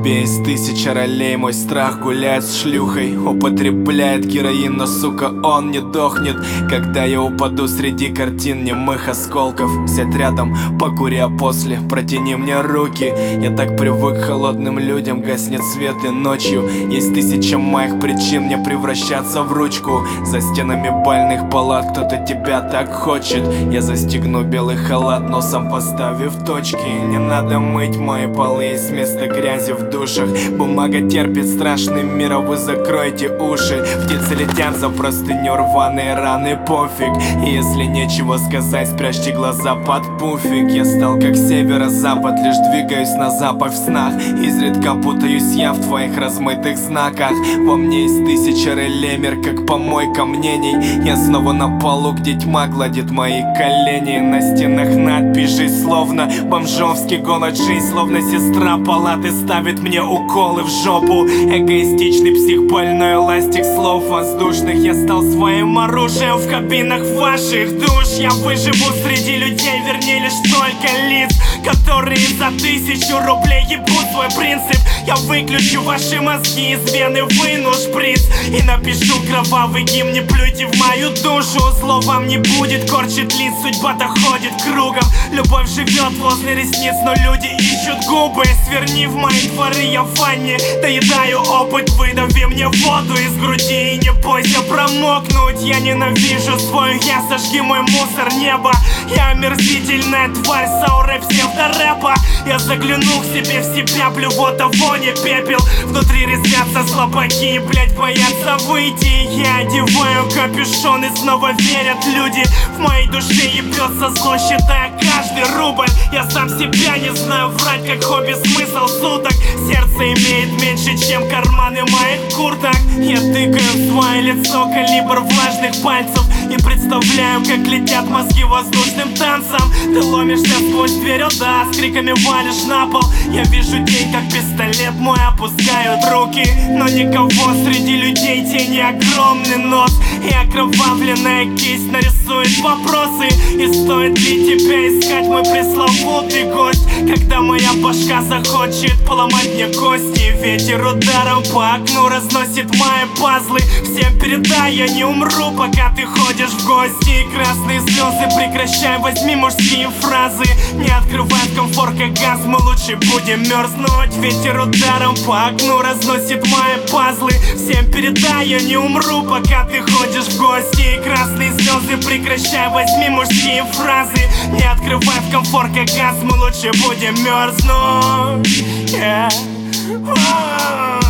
тебе из 1000 ролей. Мой страх гуляет с шлюхой, употребляет героин, но, сука, он не дохнет. Когда я упаду среди картин немых осколков, сядь рядом, покури, а после протяни мне руки. Я так привык к холодным людям, гаснет свет и ночью есть 1000 моих причин мне превращаться в ручку. За стенами бальных палат кто-то тебя так хочет. Я застегну белый халат, носом поставив точки. Не надо мыть мои полы, есть место грязи в душах. Бумага терпит страшный мир, а вы закройте уши. Птицы летят за простыню, рваные раны, пофиг. И если нечего сказать, спрячьте глаза под пуфик. Я стал как северо-запад, лишь двигаюсь на запад в снах. Изредка путаюсь я в твоих размытых знаках. Во мне есть 1000 реле, мир как помойка мнений. Я снова на полу, где тьма гладит мои колени. На стенах надписи, словно бомжовский голод. Жизнь, словно сестра палаты, ставит мне уколы в жопу. Эгоистичный псих, больной эластик слов воздушных. Я стал своим оружием в кабинах ваших душ. Я выживу среди людей, вернее лишь только лиц, которые за 1000 рублей ебут свой принцип. Я выключу ваши мозги, из вены выну шприц и напишу кровавый гимн, не плюйте в мою душу. Зло вам не будет, корчит лиц, судьба-то ходит кругом. Любовь живет возле ресниц, но люди ищут губы. Сверни в мои дворы, я в ванне доедаю опыт. Выдави мне воду из груди и не бойся промокнуть. Я ненавижу свой я, сожги мой мусор неба. Я омерзительная тварь с аурой псевдорэпа. Я загляну к себе в себя, блювота, вони, пепел. Внутри резвятся слабаки и, блять, боятся выйти. Я одеваю капюшон и снова верят люди. В моей душе ебется зло, считая каждый рубль. Я сам себя не знаю, врать как хобби, смысл суток. Сердце имеет меньше, чем карманы моих курток. Я тыкаю в свое лицо калибр влажных пальцев и представляю, как летят мозги воздушным танцем. Ты ломишься сквозь дверь, о да, с криками валишь на пол. Я вижу день, как пистолет мой опускают руки. Но никого среди людей, тени огромный нос и окровавленная кисть нарисует вопросы. И стоит ли тебя искать, мой пресловутый гость, когда моя башка захочет поломать мне кости? Ветер ударом по окну разносит мои пазлы. Всем передай, я не умру, пока ты ходишь в гости. И красные слезы прекращай, возьми мужские фразы. Не открывай в комфорка газ, мы лучше будем мерзнуть. Ветер ударом по окну разносит мои пазлы. Всем передай, я не умру, пока ты ходишь в гости. И красные слезы прекращай, возьми мужские фразы. Не открывай в комфорка газ, мы лучше будем мерзнуть. Yeah.